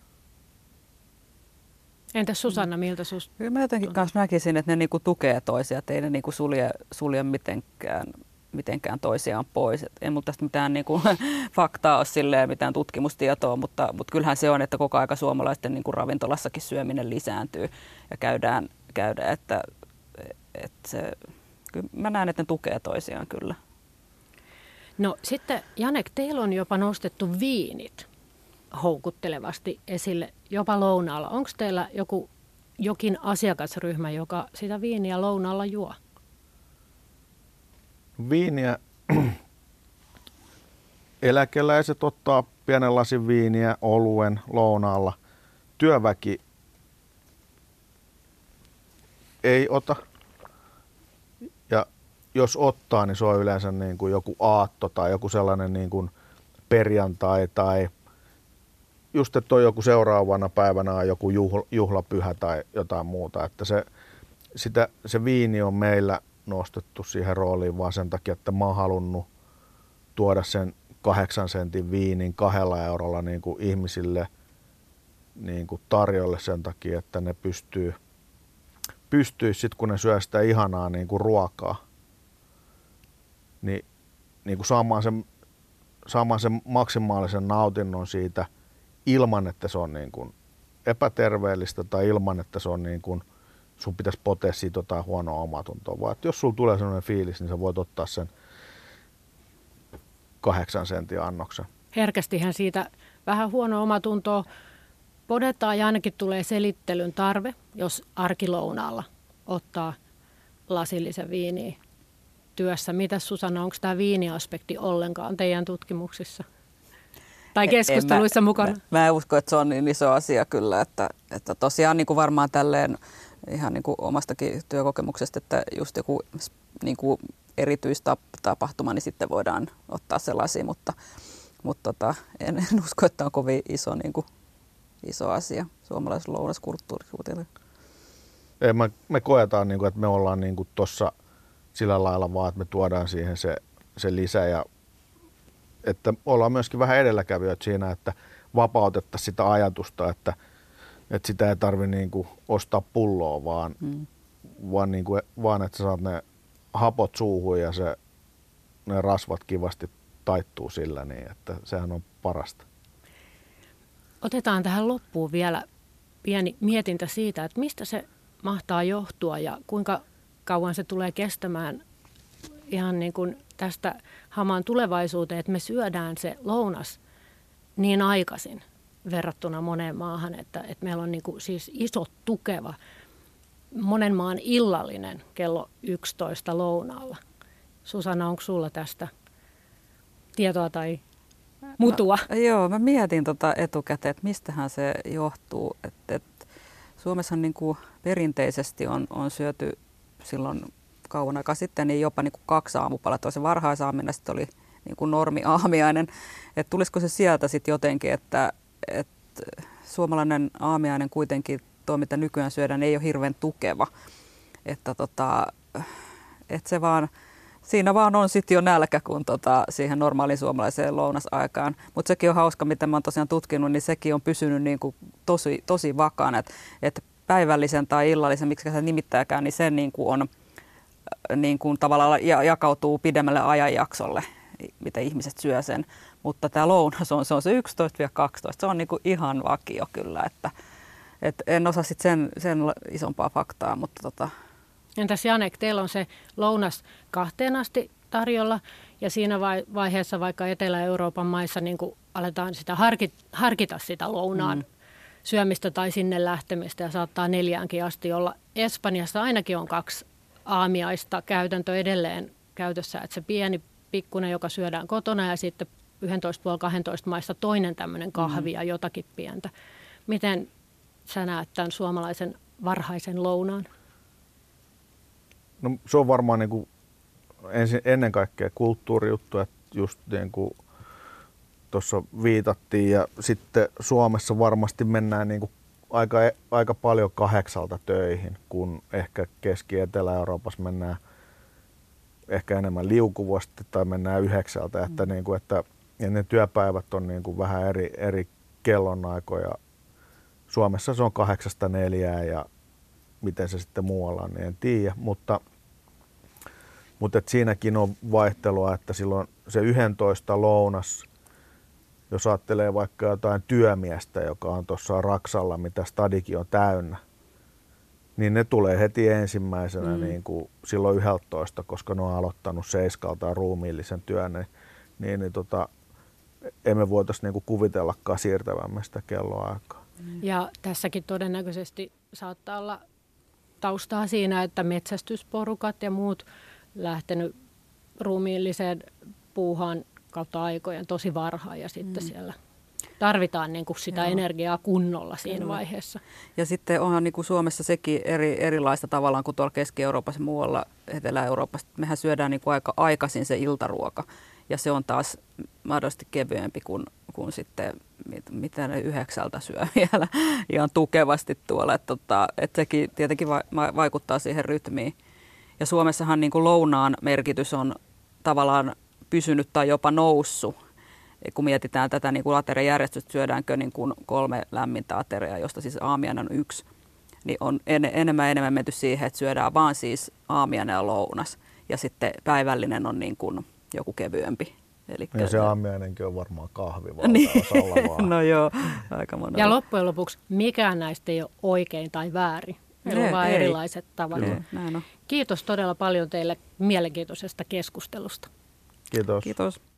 Entäs Susanna, miltä susta? Kyllä mä jotenkin kanssa näkisin, että ne niinku tukee toisia, että ei ne niinku sulje, sulje mitenkään. mitenkään toisiaan pois. Et ei mulla tästä mitään niinku, faktaa ole silleen, mitään tutkimustietoa, mutta, mutta kyllähän se on, että koko aika suomalaisten niinku, ravintolassakin syöminen lisääntyy ja käydään, käydään että, että se, kyllä mä näen, että ne tukee toisiaan kyllä. No sitten Janek, teillä on jopa nostettu viinit houkuttelevasti esille, jopa lounaalla. Onko teillä joku, jokin asiakasryhmä, joka sitä viiniä lounaalla juo? Viiniä eläkeläiset ottaa pienen lasin viiniä, oluen lounaalla. Työväki ei ota. Ja jos ottaa, niin se on yleensä niin kuin joku aatto tai joku sellainen niin kuin perjantai tai just, että on joku seuraavana päivänä on joku juhla, juhlapyhä tai jotain muuta. Että se, sitä, se viini on meillä nostettu siihen rooliin vaan sen takia, että mä oon halunnut tuoda sen kahdeksan sentin viinin kahdella eurolla niin kuin ihmisille niin kuin tarjolle sen takia, että ne pystyy, pystyy sitten kun ne syö sitä ihanaa niin kuin ruokaa, niin, niin kuin saamaan, sen, saamaan sen maksimaalisen nautinnon siitä ilman, että se on niin kuin epäterveellistä tai ilman, että se on niin kuin, sun pitäisi potea siitä jotain huonoa omatuntoa, vaan että jos sulla tulee sellainen fiilis, niin sä voit ottaa sen kahdeksan sentin annoksen. Herkästihän siitä vähän huono omatuntoa podetaan ja ainakin tulee selittelyn tarve, jos arkilounaalla ottaa lasillisen viiniä työssä. Mitäs Susanna, onko tämä viiniaspekti ollenkaan teidän tutkimuksissa tai keskusteluissa en mä, mukana? Mä, mä en usko, että se on niin iso asia kyllä, että, että tosiaan niin kuin varmaan tälleen ihan niin kuin omastakin työkokemuksesta, että just joku niin kuin erityistapahtuma, niin sitten voidaan ottaa sellaisia, mutta, mutta tota, en, en usko, että on kovin iso, niin kuin, iso asia suomalaisessa lounaskulttuurissa. Ei, me, me koetaan, niin kuin, että me ollaan niin kuin tuossa sillä lailla vaan, että me tuodaan siihen se, se lisä ja että ollaan myöskin vähän edelläkävijöitä siinä, että vapautettaisiin sitä ajatusta, että, että sitä ei tarvitse niin kuin ostaa pulloa, vaan, mm. vaan, niin kuin, vaan että sä saat ne hapot suuhun ja se, ne rasvat kivasti taittuu sillä, niin että sehän on parasta. Otetaan tähän loppuun vielä pieni mietintä siitä, että mistä se mahtaa johtua ja kuinka kauan se tulee kestämään ihan niin kuin tästä hamaan tulevaisuuteen, että me syödään se lounas niin aikaisin verrattuna moneen maahan, että, että meillä on niin kuin siis iso tukeva monen maan illallinen kello yksitoista lounaalla. Susanna, onko sulla tästä tietoa tai mutua? No, joo, mä mietin tota etukäteen, että mistähän se johtuu. Et, et Suomessa niin kuin perinteisesti on, on syöty silloin kauan aikaa sitten niin jopa niin kuin kaksi aamupalaa. Se varhaisaaminen sitten oli niin kuin normi-aamiainen. Et tulisiko se sieltä sitten jotenkin, että, että suomalainen aamiainen kuitenkin tuo, mitä nykyään syödään, ei ole hirveän tukeva. Että tota, että se vaan, siinä vaan on sitten jo nälkä kuin tota, siihen normaaliin suomalaiseen lounasaikaan. Mutta sekin on hauska, mitä mä oon tosiaan tutkinut, niin sekin on pysynyt niin kuin tosi, tosi vakaana. Että et päivällisen tai illallisen, miksi se nimittääkään, niin se niin kuin on niin kuin tavallaan jakautuu pidemmälle ajanjaksolle, mitä ihmiset syö sen. Mutta tämä lounas on se, on se yksitoista kaksitoista, se on niin kuin ihan vakio kyllä, että et en osaa sitten sen, sen isompaa faktaa, mutta tota. Entäs Janek, teillä on se lounas kahteen asti tarjolla ja siinä vaiheessa vaikka Etelä-Euroopan maissa niin kuin aletaan sitä harkita sitä lounaan mm. syömistä tai sinne lähtemistä ja saattaa neljäänkin asti olla. Espanjassa ainakin on kaksi aamiaista käytäntö edelleen käytössä, että se pieni pikkunen, joka syödään kotona ja sitten yksitoista puoli kaksitoista maissa toinen tämmöinen kahvi ja jotakin pientä. Miten sä näet tämän suomalaisen varhaisen lounaan? No, se on varmaan niin kuin ensin, ennen kaikkea kulttuurijuttu, että just niin kuin tuossa viitattiin ja sitten Suomessa varmasti mennään niin kuin aika, aika paljon kahdeksalta töihin, kun ehkä Keski- ja Etelä-Euroopassa mennään ehkä enemmän liukuvasti tai mennään yhdeksältä, mm. että, niin kuin, että ja ne työpäivät on niin kuin vähän eri, eri kellonaikoja. Suomessa se on kahdeksasta neljää ja miten se sitten muualla on, niin en tiedä, mutta, mutta et siinäkin on vaihtelua, että silloin se yksitoista lounas, jos ajattelee vaikka jotain työmiestä, joka on tuossa Raksalla, mitä stadikin on täynnä, niin ne tulee heti ensimmäisenä mm. niin kuin silloin yksitoista, koska ne on aloittanut seiskalta ruumiillisen työn, niin, niin, niin tota, emme voitaisiin niin kuin kuvitellakaan siirtävämme sitä kelloaikaa. Ja tässäkin todennäköisesti saattaa olla taustaa siinä, että metsästysporukat ja muut lähtenyt ruumiilliseen puuhaan kautta aikojen tosi varhain ja sitten mm. siellä tarvitaan niin kuin sitä Joo. energiaa kunnolla siinä Kyllä. vaiheessa. Ja sitten onhan niin kuin Suomessa sekin eri, erilaista tavallaan kuin tuolla Keski-Euroopassa ja muualla Etelä-Euroopassa. Mehän syödään niin kuin aika aikaisin se iltaruoka ja se on taas mahdollisesti kevyempi kuin, kuin sitten mit, mitä ne yhdeksältä syö vielä ihan tukevasti tuolla. Että tota, et sekin tietenkin va, vaikuttaa siihen rytmiin. Ja Suomessahan niin kuin lounaan merkitys on tavallaan pysynyt tai jopa noussut. Kun mietitään tätä niin kuin ateriajärjestystä, syödäänkö niin kuin kolme lämmintä ateriaa, josta siis aamiainen on yksi, niin on en, enemmän enemmän menty siihen, että syödään vaan siis aamiainen ja lounas. Ja sitten päivällinen on niin kuin joku kevyempi. Elikkä ja se aamiainenkin on varmaan kahvi valtaosalla vaan. No joo, aika monella. Ja loppujen lopuksi mikään näistä ei ole oikein tai väärin. Meillä on vaan ei. erilaiset tavat. Näin on. Kiitos todella paljon teille mielenkiintoisesta keskustelusta. Kiitos. Kiitos.